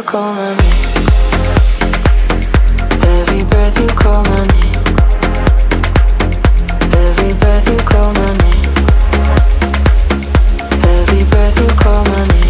call my name. Every breath you call my name. Every breath you call my name. Every breath you call my name.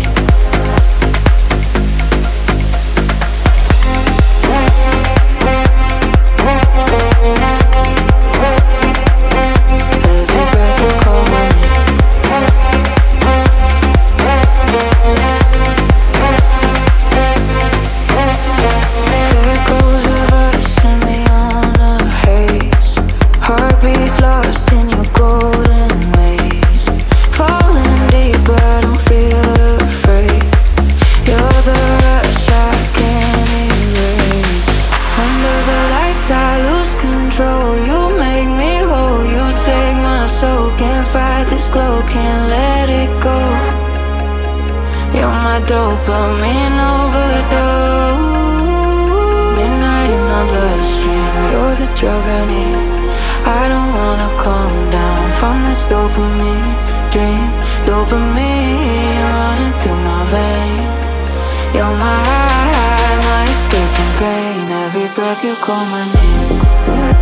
Can't let it go. You're my dopamine overdose. Midnight in my bloodstream. You're the drug I need. I don't wanna calm down from this dopamine dream. Dopamine running through my veins. You're my high, my escape from pain. Every breath you call my name.